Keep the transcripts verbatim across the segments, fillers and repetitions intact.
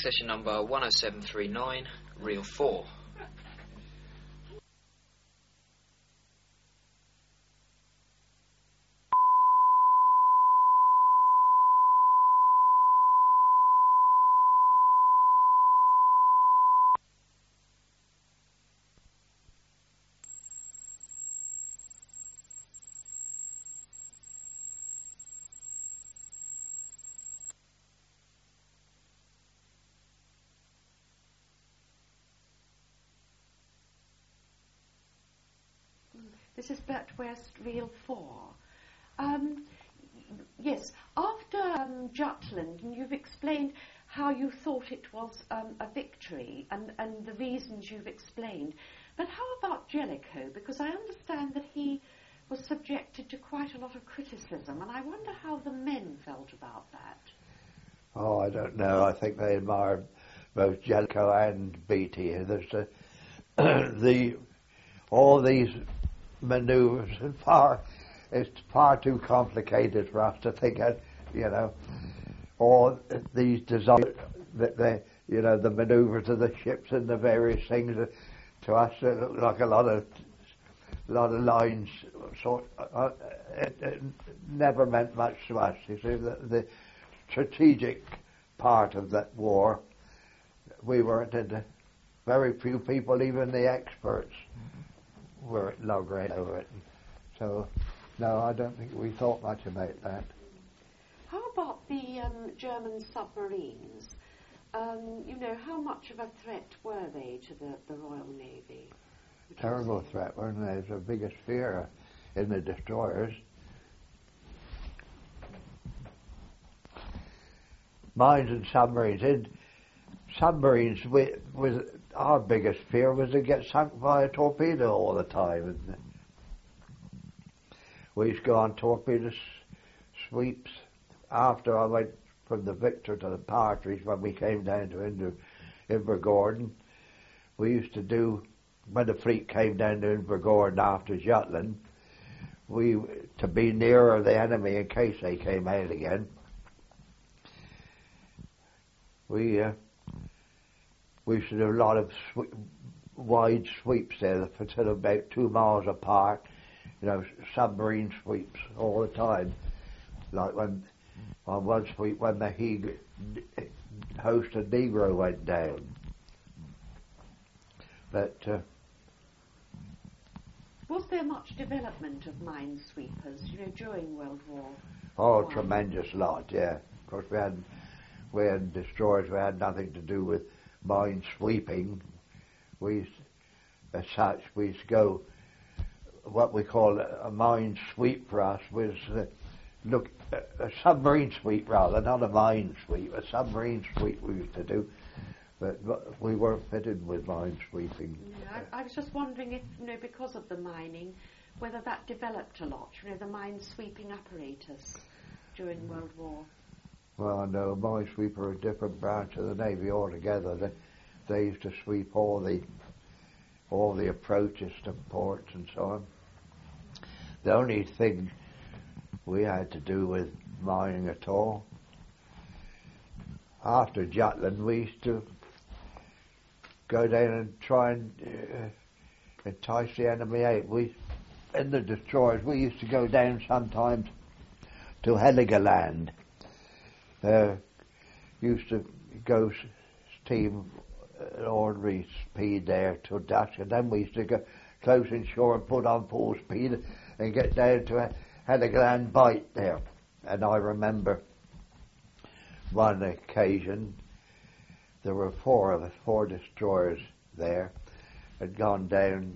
session number one oh seven three nine, reel four. This is Bert West, reel four. Um, yes, after um, Jutland, and you've explained how you thought it was um, a victory and, and the reasons you've explained. But how about Jellicoe? Because I understand that he was subjected to quite a lot of criticism, and I wonder how the men felt about that. Oh, I don't know. I think they admired both Jellicoe and Beatty. There's a, the all these manoeuvres and far it's far too complicated for us to think of, you know, all these design that they, you know, the manoeuvres of the ships and the various things. Uh, to us, it looked like a lot of lot of lines. Sort uh, it, it never meant much to us. You see, the, the strategic part of that war, we weren't into. Very few people, even the experts, were loggerhead over it. So, no, I don't think we thought much about that. How about the um, German submarines? Um, you know, how much of a threat were they to the, the Royal Navy? Terrible threat, weren't they? It was the biggest fear in the destroyers. Mines and submarines. In submarines, we, was our biggest fear was to get sunk by a torpedo all the time. And we used to go on torpedo sweeps. After I went from the Victor to the Partridge, when we came down to Inver, Invergordon, we used to do, when the fleet came down to Invergordon after Jutland, we, to be nearer the enemy in case they came out again, we uh, we used to do a lot of sw- wide sweeps there, for about two miles apart, you know, submarine sweeps all the time. Like when, on one sweep, when the Heg- hosted Negro went down. But uh, was there much development of minesweepers, you know, during World War? Oh, One? Tremendous lot, yeah. Of course, we had we had destroyers. We had nothing to do with mine sweeping. We, used, as such, we used to go. What we call a, a mine sweep for us was uh, look a, a submarine sweep rather, not a mine sweep. A submarine sweep we used to do, but, but we weren't fitted with mine sweeping. Yeah, I, I was just wondering if, you know, because of the mining, whether that developed a lot. You know, the mine sweeping apparatus during mm. World War. Well, no, minesweeper are a different branch of the Navy altogether. They, they used to sweep all the all the approaches to ports and so on. The only thing we had to do with mining at all, after Jutland, we used to go down and try and uh, entice the enemy out. We, in the destroyers, we used to go down sometimes to Heligoland. Uh, used to go steam at ordinary speed there till dusk, and then we used to go close inshore and put on full speed and get down to a Heligoland Bight there. And I remember one occasion there were four of us, four destroyers there, had gone down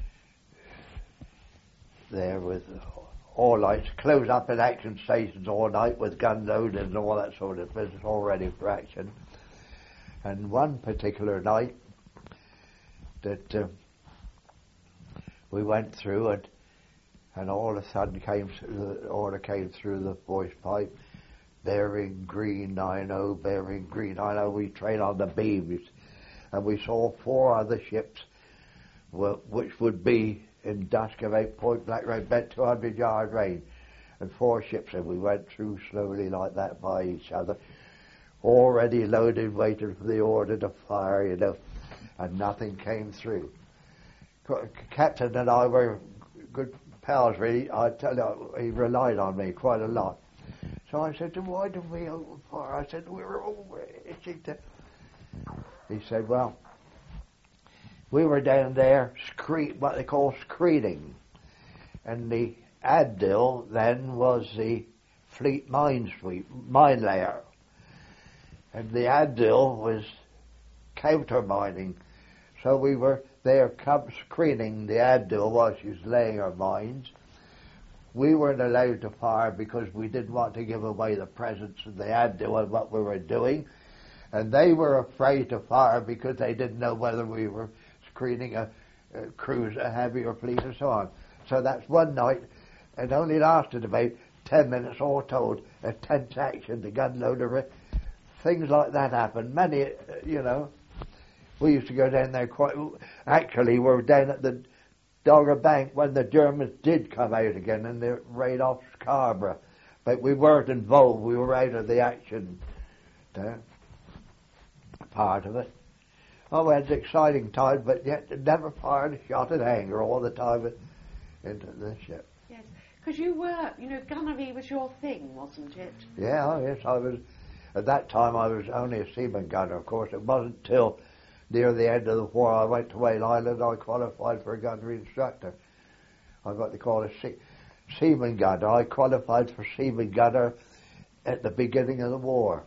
there with all lights, close up at action stations all night with gun loaded and all that sort of business, all ready for action. And one particular night that uh, we went through, and and all of a sudden came the order came through the voice pipe, bearing green nine oh, bearing green nine oh. We trained on the beams, and we saw four other ships, well, which would be in dusk about Point Black Road, about two hundred yard range, and four ships, and we went through slowly like that by each other. already loaded, waiting for the order to fire, you know, and nothing came through. Captain and I were good pals, really. I tell you, he relied on me quite a lot. So I said to him, why did we open fire? I said, we were all itching to... He said, well, we were down there, scree- what they call screening. And the Addill then was the Fleet Mine Sweep, mine layer. And the Addill was counter-mining. So we were there screening the Addill while she was laying her mines. We weren't allowed to fire because we didn't want to give away the presence of the Addill and what we were doing. And they were afraid to fire because they didn't know whether we were screening a, a cruiser, a heavier fleet, and so on. So that's one night. It only lasted about ten minutes, all told. A tense action, the gun loader, things like that happened. Many, uh, you know, we used to go down there quite. Actually, we were down at the Dogger Bank when the Germans did come out again and they raid off Scarborough, but we weren't involved. We were out of the action uh, part of it. Oh, we had an exciting time, but yet never fired a shot at anger all the time into the ship. Yes, because you were, you know, gunnery was your thing, wasn't it? Yeah, oh, yes, I was. At that time, I was only a seaman gunner, of course. It wasn't till near the end of the war I went to Whale Island, I qualified for a gunnery instructor. I got to call a sea, seaman gunner. I qualified for seaman gunner at the beginning of the war.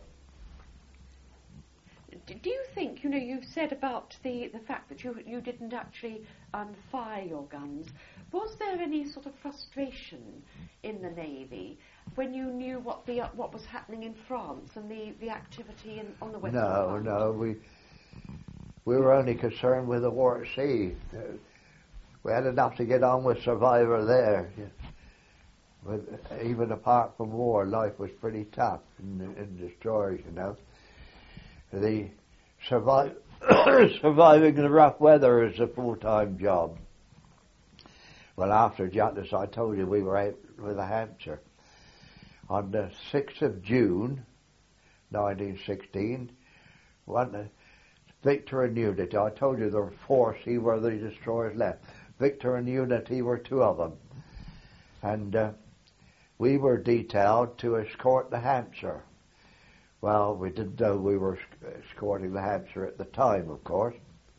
Do you think, you know, you've said about the, the fact that you you didn't actually um, fire your guns. Was there any sort of frustration in the Navy when you knew what the uh, what was happening in France and the, the activity in, on the Western No, Front? no, we we were only concerned with the war at sea. Uh, we had enough to get on with Survivor there. Yeah. But even apart from war, life was pretty tough in, in destroyers, you know. The survive, surviving the rough weather is a full-time job. Well, after Jutland, I told you we were out with the Hampshire. On the sixth of June, nineteen sixteen, one, Victor and Unity, I told you there were four seaworthy destroyers left. Victor and Unity were two of them. And uh, we were detailed to escort the Hampshire. Well, we didn't know we were escorting the Hampshire at the time, of course.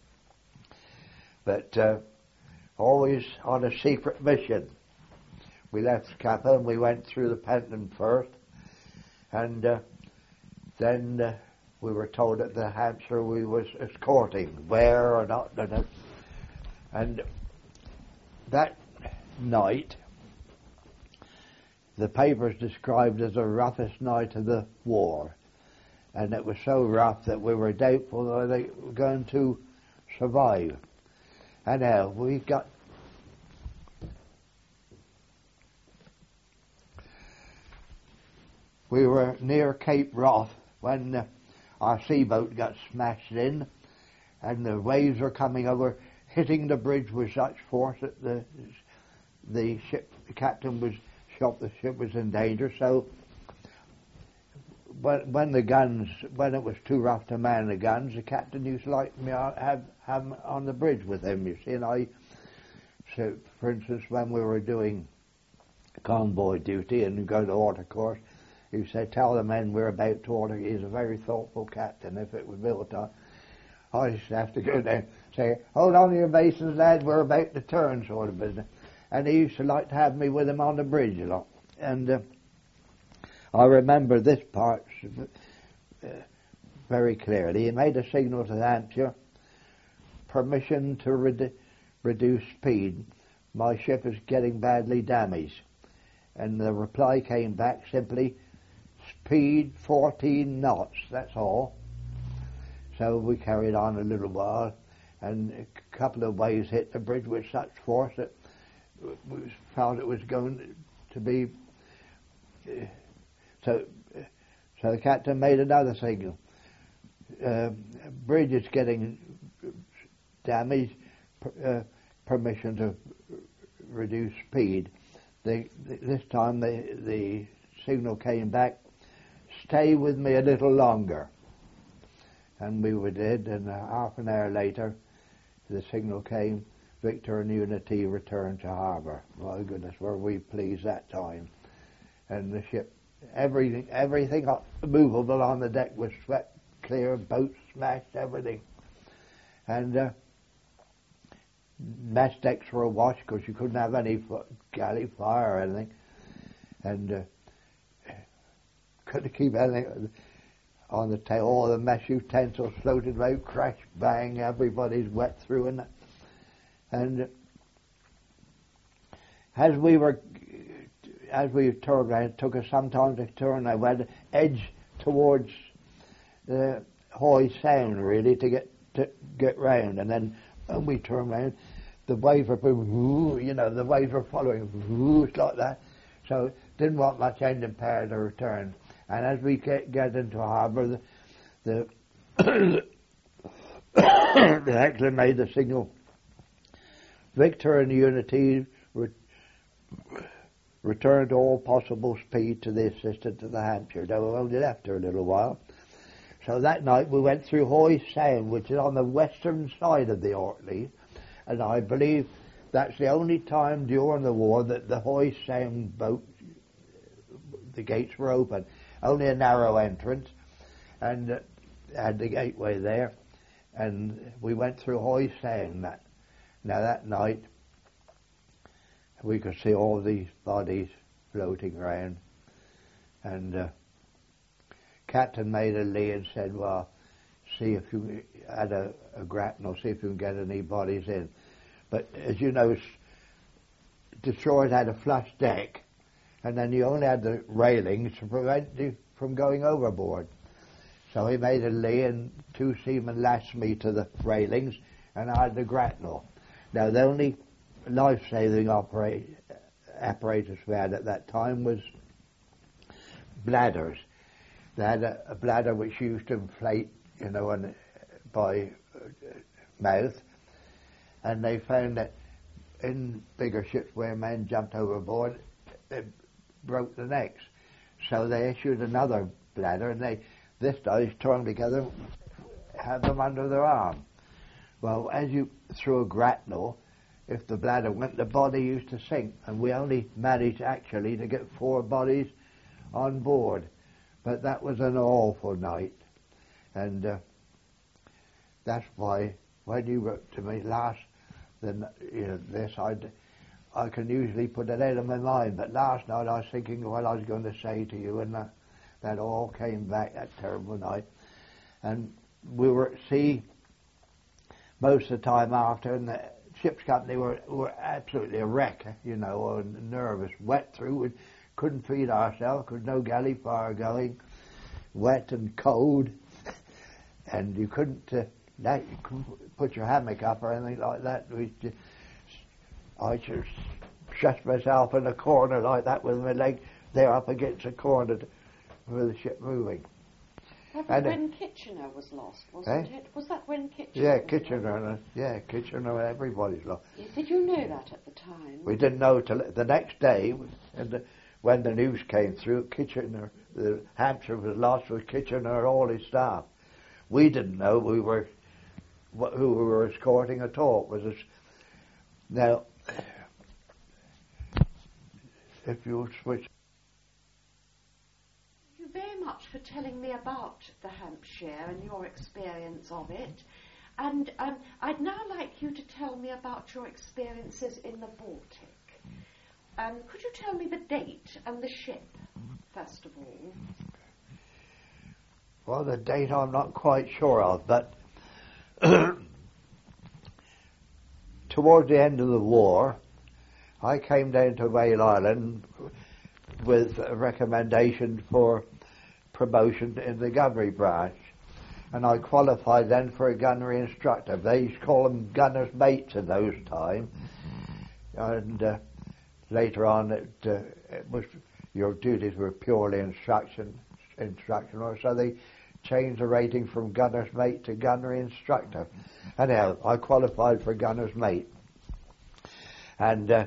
But uh, always on a secret mission. We left Scapa and we went through the Pentland first. And uh, then uh, we were told that the Hampshire we was escorting, where or not. And that night, the papers described as the roughest night of the war. And it was so rough that we were doubtful whether they were going to survive. Anyhow, we got... We were near Cape Wrath when uh, our seaboat got smashed in, and the waves were coming over, hitting the bridge with such force that the the ship, the captain was shot, the ship was in danger. So when, when the guns, when it was too rough to man the guns, the captain used to like me to have have them on the bridge with him. You see, and I, so for instance, when we were doing convoy duty and go to order course, he said, "Tell the men we're about to order." He's a very thoughtful captain. If it was built on, I used to have to go down and say, "Hold on to your basins, lad, we're about to turn," sort of business. And he used to like to have me with him on the bridge a lot. And uh, I remember this part uh, very clearly. He made a signal to the Hampshire, permission to redu- reduce speed. My ship is getting badly damaged. And the reply came back simply, speed fourteen knots, that's all. So we carried on a little while, and a couple of waves hit the bridge with such force that we found it was going to be... Uh, so so the captain made another signal. Uh, bridge is getting damaged, uh, permission to reduce speed. The, this time the, the signal came back, stay with me a little longer. and we were dead, and uh, half an hour later the signal came, Victor and Unity returned to harbour. My goodness, were we pleased that time. And the ship, everything, everything movable on the deck was swept clear, boats smashed, everything. And uh, mess decks were awash because you couldn't have any f- galley fire or anything. And uh, couldn't keep anything on the tail. All the mess utensils floated out, crash, bang, everybody's wet through and that. And as we were, as we turned around, it took us some time to turn. I went edge towards the Hoy Sound, really, to get to get round. And then when we turned round, the waves were, you know, the waves were following, like that. So didn't want much engine power to return. And as we get, get into harbour, the the, the Heckler made the signal. Victor and Unity re- returned to all possible speed to the assistance of the Hampshire. They were only left her a little while. So that night we went through Hoy Sound, which is on the western side of the Orkney, and I believe that's the only time during the war that the Hoy Sound boat, the gates were open. Only a narrow entrance, and uh, had the gateway there, and we went through Hoy Sound. That now that night we could see all these bodies floating around, and uh, Captain made a lee and said, "Well, see if you had a, a grapnel, see if you can get any bodies in." But as you know, Detroit had a flush deck, and then you only had the railings to prevent you from going overboard. So he made a lee, and two seamen lashed me to the railings, and I had the grapnel. Now, the only life-saving opera- apparatus we had at that time was bladders. They had a, a bladder which used to inflate, you know, on, by uh, mouth, and they found that in bigger ships where men jumped overboard, it broke the necks. So they issued another bladder, and they, this guys turned together, had them under their arm. Well, as you threw a grapnel, if the bladder went, the body used to sink, and we only managed actually to get four bodies on board. But that was an awful night, and uh, that's why when you wrote to me last, then you know this I. I can usually put it out of my mind, but last night I was thinking what I was going to say to you, and that, that all came back that terrible night. And we were at sea most of the time after, and the ship's company were, were absolutely a wreck, you know, or nervous, wet through. We couldn't feed ourselves because no galley fire going, wet and cold, and you couldn't, uh, that, you couldn't put your hammock up or anything like that. We just, I just shut myself in a corner like that with my leg there up against the corner to, with the ship moving. That was when uh, Kitchener was lost, wasn't eh? it? Was that when Kitchener Yeah, was Kitchener. Lost? Yeah, Kitchener, everybody's lost. Yeah, did you know that at the time? We didn't know till the next day, and the, when the news came through, Kitchener, the Hampshire was lost with Kitchener and all his staff. We didn't know we were, who we were escorting at all. It was a, now, if you switch. Thank you very much for telling me about the Hampshire and your experience of it. And um, I'd now like you to tell me about your experiences in the Baltic. Um, could you tell me the date and the ship, first of all? Well, the date I'm not quite sure of, but towards the end of the war, I came down to Whale Island with a recommendation for promotion in the gunnery branch, and I qualified then for a gunnery instructor. They used to call them gunner's mates in those times, and uh, later on it, uh, it was your duties were purely instruction, instructional, so they changed the rating from gunner's mate to gunnery instructor. Anyhow, I qualified for gunner's mate, and uh,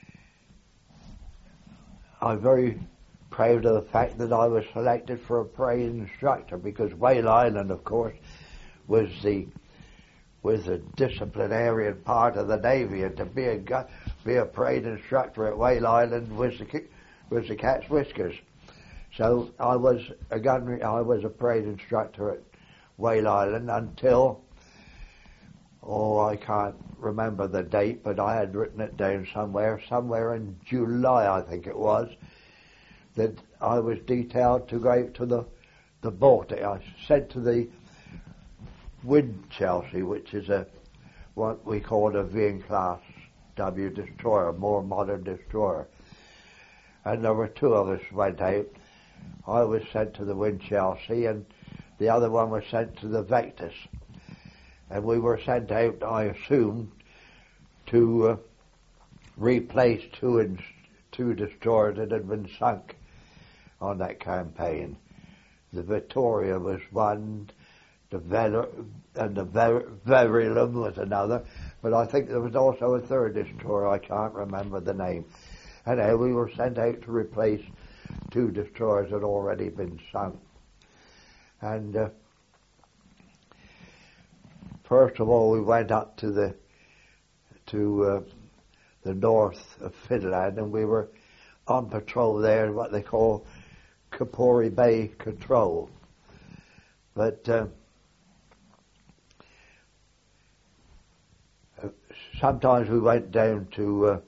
I'm very proud of the fact that I was selected for a parade instructor, because Whale Island, of course, was the was the disciplinarian part of the Navy, and to be a gu- be a parade instructor at Whale Island was the ki- was the cat's whiskers. So I was a gun I was a parade instructor at Whale Island until, oh, I can't remember the date, but I had written it down somewhere, somewhere in July, I think it was, that I was detailed to go out to the the Baltic. I sent to the Winchelsea, which is a what we call a Vian class W destroyer, a more modern destroyer. And there were two of us went out. I was sent to the Winchelsea, and the other one was sent to the Vectis. And we were sent out, I assumed, to uh, replace two in, two destroyers that had been sunk on that campaign. The Victoria was one, the Ver- and the Ver- Verulam was another, but I think there was also a third destroyer, I can't remember the name. Anyway, we were sent out to replace two destroyers that had already been sunk. And uh, first of all, we went up to the to uh, the north of Finland, and we were on patrol there in what they call Kapori Bay Control. But uh, sometimes we went down to uh,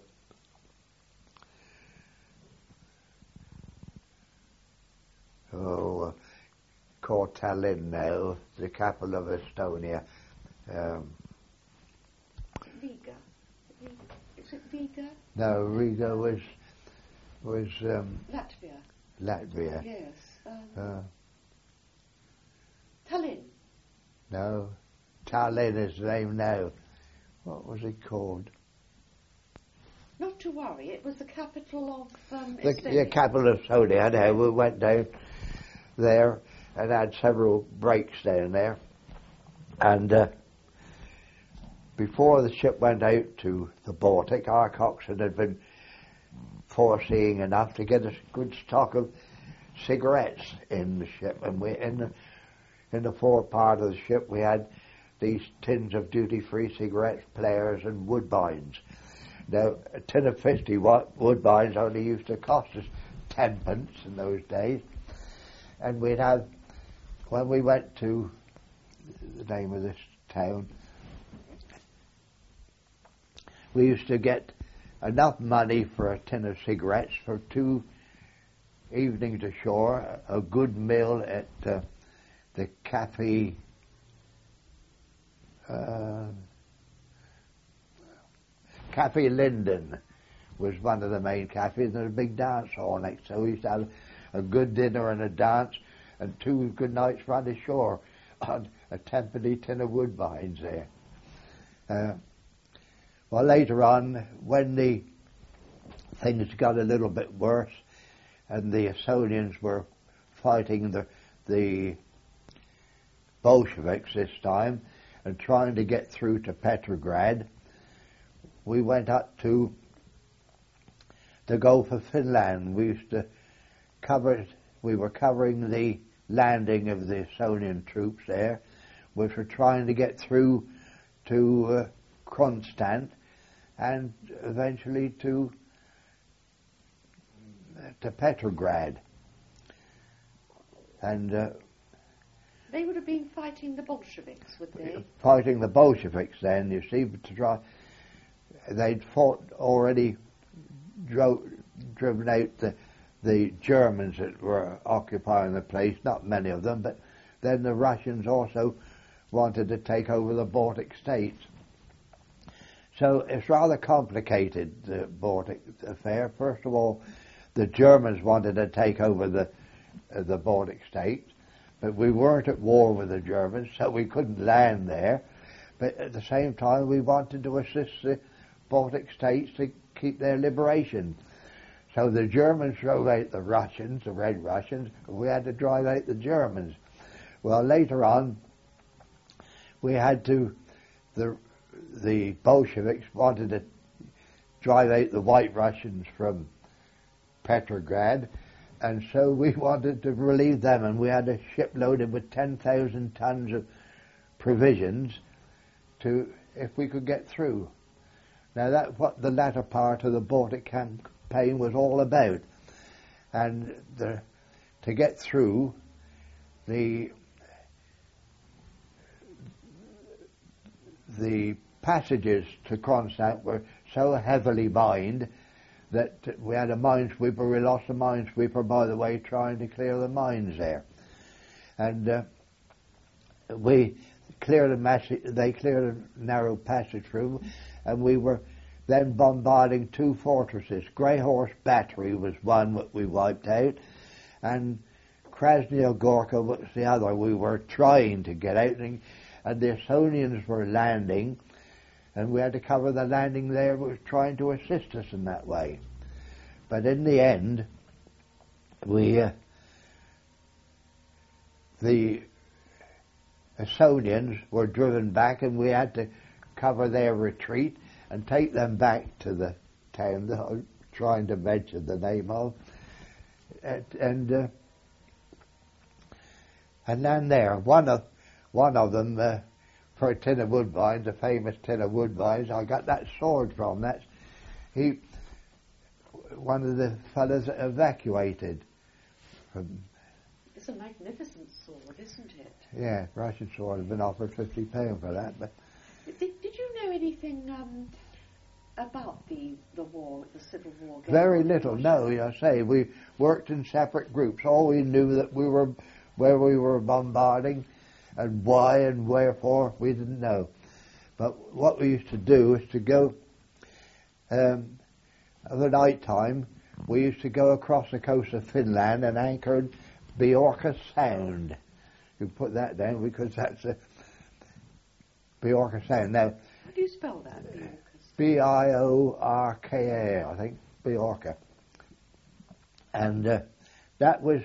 oh, uh, called Tallinn now, the capital of Estonia. Um, Riga. Is it Riga? no, Riga was was um, Latvia. Latvia. Yes. Um, Uh, Tallinn. no, Tallinn is the name now. What was it called? Not to worry, it was the capital of um, The, Estonia. the capital of Estonia. Now we went down there and had several breaks down there. And uh, before the ship went out to the Baltic, our coxswain had been foreseeing enough to get a good stock of cigarettes in the ship. And we in the in the fore part of the ship we had these tins of duty-free cigarettes, players, and woodbines. Now, a tin of fifty watt woodbines only used to cost us ten pence in those days. And we'd have, when we went to the name of this town, we used to get enough money for a tin of cigarettes for two evenings ashore, a good meal at uh, the Cafe uh, Cafe Linden was one of the main cafes, and there was a big dance hall next. So we used to have a good dinner and a dance, and two good nights round the shore on a tenpenny tin of woodbines there. Uh, well, later on, when the things got a little bit worse, and the Estonians were fighting the the Bolsheviks this time, and trying to get through to Petrograd, we went up to the Gulf of Finland. We used to cover, we were covering the landing of the Estonian troops there, which were trying to get through to uh, Kronstadt and eventually to to Petrograd. And uh, They would have been fighting the Bolsheviks, would they? fighting the Bolsheviks then, you see, to try. They'd fought already, dro- driven out the the Germans that were occupying the place, not many of them, but then the Russians also wanted to take over the Baltic states. So it's rather complicated, the Baltic affair. First of all, the Germans wanted to take over the uh, the Baltic states, but we weren't at war with the Germans, so we couldn't land there. But at the same time, we wanted to assist the Baltic states to keep their liberation. So the Germans drove out the Russians, the Red Russians, and we had to drive out the Germans. Well, later on, we had to, the the Bolsheviks wanted to drive out the White Russians from Petrograd, and so we wanted to relieve them, and we had a ship loaded with ten thousand tons of provisions to if we could get through. Now that's what the latter part of the Baltic campaign was all about, and the, to get through, the the passages to Kronstadt were so heavily mined that we had a minesweeper. We lost a minesweeper, by the way, trying to clear the mines there, and uh, we cleared a mass- they cleared a narrow passage through, and we were then bombarding two fortresses. Grey Horse Battery was one that we wiped out, and Krasnaya Gorka was the other. We were trying to get out, and, and the Estonians were landing, and we had to cover the landing there, was trying to assist us in that way. But in the end, we, uh, the Estonians were driven back, and we had to cover their retreat and take them back to the town that I'm trying to mention the name of. And, and, uh, and then there, one of, one of them, uh, for a tin of Woodbines, a famous tin of Woodbines, I got that sword from. That's he, one of the fellows that evacuated from. It's a magnificent sword, isn't it? Yeah, Russian sword. I've been offered fifty pounds for that. But did, did you know anything um, about the the war, the Civil War? Very little. No, I say we worked in separate groups. All we knew that we were where we were bombarding. And why and wherefore, we didn't know. But what we used to do is to go, um, at the night time, we used to go across the coast of Finland and anchor in Biorka Sound. You put that down because that's a Biorka Sound. Now, how do you spell that, Biorka? B I O R K A, I think, Biorka. And uh, that was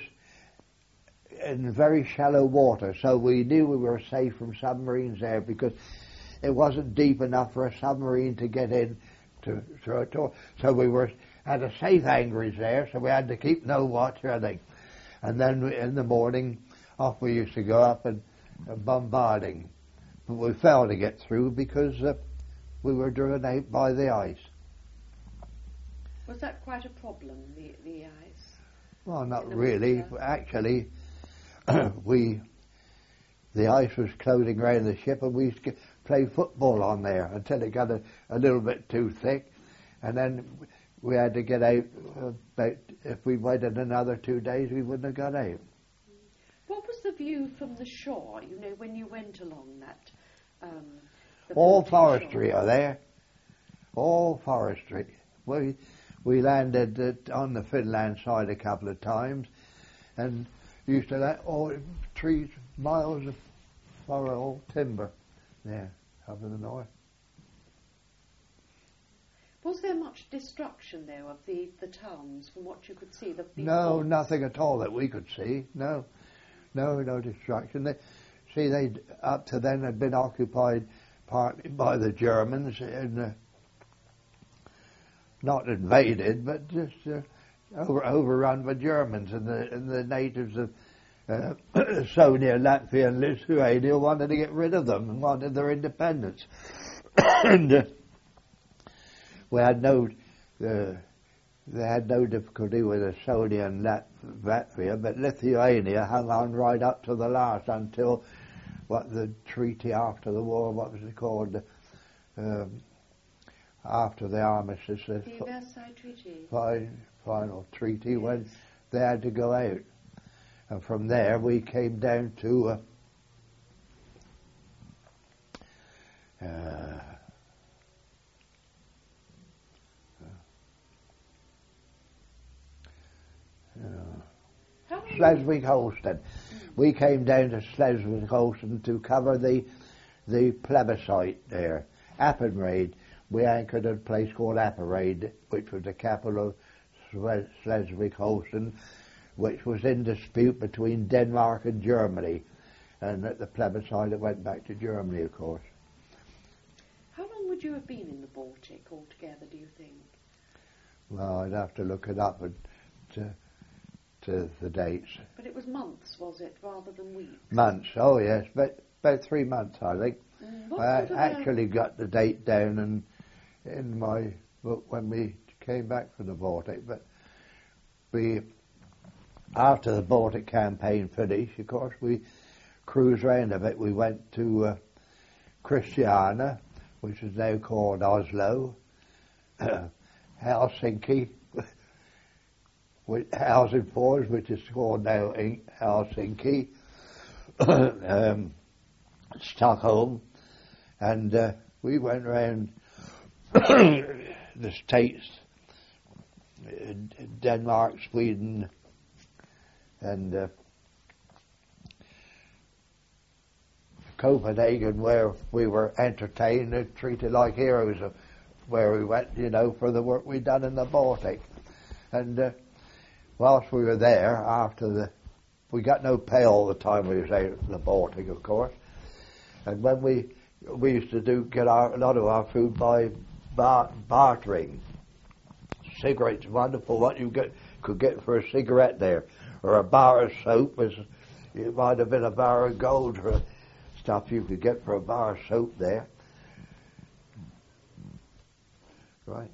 in very shallow water, so we knew we were safe from submarines there because it wasn't deep enough for a submarine to get in to throw it to. So we were had a safe anchorage there, so we had to keep no watch or anything. And then we, in the morning, off we used to go up and uh, bombarding. But we failed to get through because uh, we were driven out by the ice. Was that quite a problem, the, the ice? Well, not really. Winter? Actually, we, the ice was closing around the ship, and we used to get, play football on there until it got a, a little bit too thick, and then we had to get out. About if we waited another two days, we wouldn't have got out. What was the view from the shore? You know, when you went along that. Um, All forestry shore. Are there. All forestry. We we landed at, on the Finland side a couple of times, and used to let all trees, miles of forest, all timber there up in the north. Was there much destruction there of the, the towns from what you could see? The, the no, forts? Nothing at all that we could see. No, no, no destruction. They, see, they up to then had been occupied partly by the Germans and uh, not invaded, but just uh, over, overrun by Germans, and the and the natives of uh, Estonia, Latvia, and Lithuania wanted to get rid of them and wanted their independence. and uh, we had no, uh, they had no difficulty with Estonia and Lat- Latvia, but Lithuania hung on right up to the last until what the treaty after the war, what was it called? Um, after the armistice, the the Versailles Treaty. Fi- final treaty, yes. When they had to go out. And from there we came down to uh, uh, uh, Schleswig-Holstein. Mm. We came down to Schleswig-Holstein to cover the the plebiscite there, Appenrade. We anchored at a place called Appenrade, which was the capital of Schleswig-Holstein, which was in dispute between Denmark and Germany. And at the plebiscite it went back to Germany, of course. How long would you have been in the Baltic altogether, do you think? Well, I'd have to look it up and to, to the dates. But it was months, was it, rather than weeks? Months, oh yes, but about three months, I think. Mm, what I sort of actually got the date down in, in my book when we came back from the Baltic, but we, after the Baltic campaign finished, of course, we cruised around a bit. We went to uh, Christiania, which is now called Oslo, Helsinki, with Helsingfors, which is called now in Helsinki, um, Stockholm, and uh, we went around the States, Denmark, Sweden, and uh, Copenhagen, where we were entertained and treated like heroes of where we went, you know, for the work we'd done in the Baltic. And uh, whilst we were there, after the, we got no pay all the time we was out in the Baltic, of course. And when we, we used to do, get our, a lot of our food by bar, bartering. Cigarettes, wonderful what you get, could get for a cigarette there. Or a bar of soap, was, it might have been a bar of gold for stuff you could get for a bar of soap there. Right.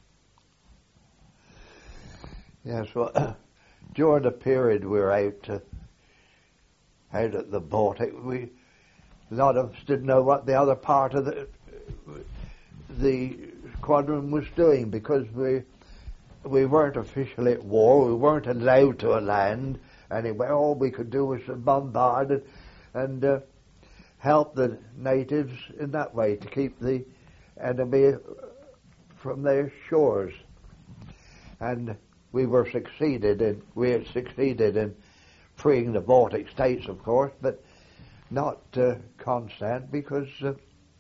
Yes, well, uh, during the period we were out uh, out at the Baltic, we a lot of us didn't know what the other part of the the squadron was doing, because we we weren't officially at war. We weren't allowed to land anywhere. All we could do was bombard and, and uh, help the natives in that way to keep the enemy from their shores. And we were succeeded in we had succeeded in freeing the Baltic states, of course, but not uh, Constant, because uh,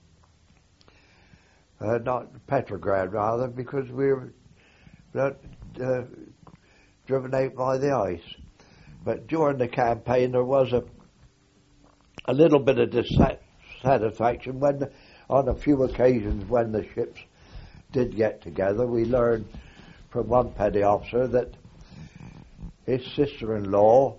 uh, not Petrograd rather, because we were not uh, driven out by the ice. But during the campaign there was a a little bit of dissatisfaction when, the, on a few occasions when the ships did get together, we learned from one petty officer that his sister-in-law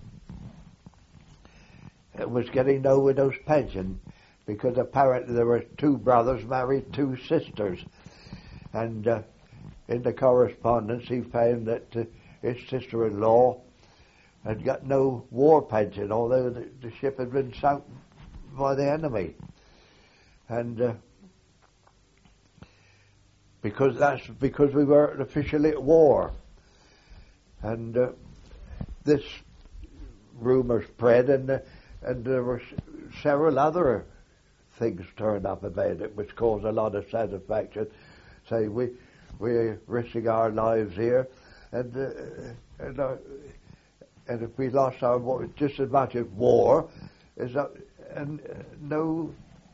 was getting no widow's pension, because apparently there were two brothers married two sisters, and uh, in the correspondence he found that uh, his sister-in-law had got no war pension, although the, the ship had been sunk by the enemy. And uh, because that's because we weren't officially at war. And uh, this rumour spread, and uh, and there were several other things turned up about it, which caused a lot of satisfaction. Say, we we're risking our lives here, and uh, and, uh, and if we lost our war, just as much as war, is that, and uh, no.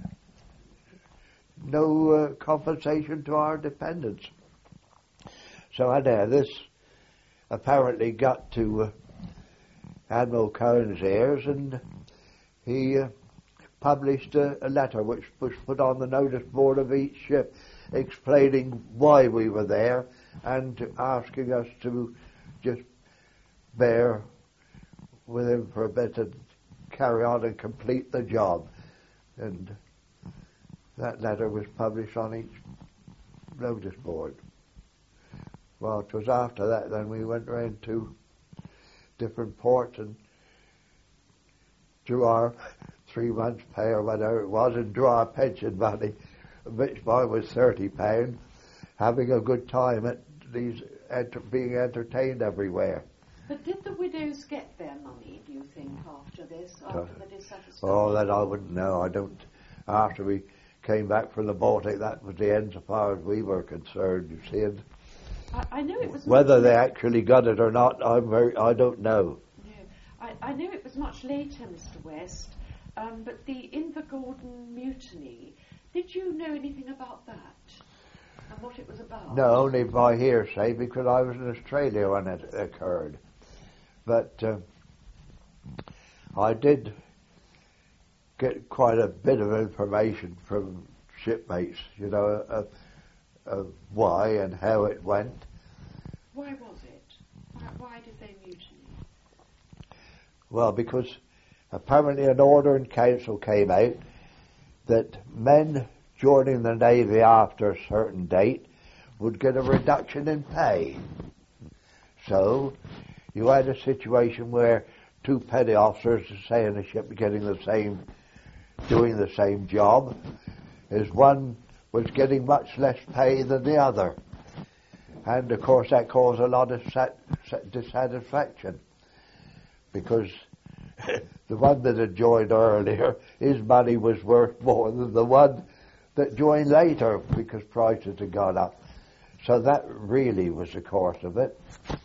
no uh, compensation to our dependents. So anyhow, this apparently got to uh, Admiral Cohen's ears, and he uh, published a, a letter which was put on the notice board of each ship, explaining why we were there and asking us to just bear with him for a bit and carry on and complete the job. And that letter was published on each notice board. Well, it was after that then we went around to different ports and drew our three months' pay or whatever it was, and drew our pension money, which mine was thirty pounds, having a good time at these, enter, being entertained everywhere. But did the widows get their money, do you think, after this, after uh, the dissatisfaction? Oh, that I wouldn't know. I don't. After we came back from the Baltic, that was the end so far as we were concerned, you see. And I, I know it was whether they actually got it or not, I'm very, I don't know. No, I, I know it was much later, Mister West, um, but the Invergordon mutiny, did you know anything about that and what it was about? No, only by hearsay, because I was in Australia when it occurred. But uh, I did get quite a bit of information from shipmates, you know, of, of why and how it went. Why was it? Why, why did they mutiny? Well, because apparently an order in council came out that men joining the Navy after a certain date would get a reduction in pay. So you had a situation where two petty officers, say in a ship, getting the same, doing the same job, as one was getting much less pay than the other. And of course that caused a lot of sat- sat- dissatisfaction, because the one that had joined earlier, his money was worth more than the one that joined later, because prices had gone up. So that really was the course of it.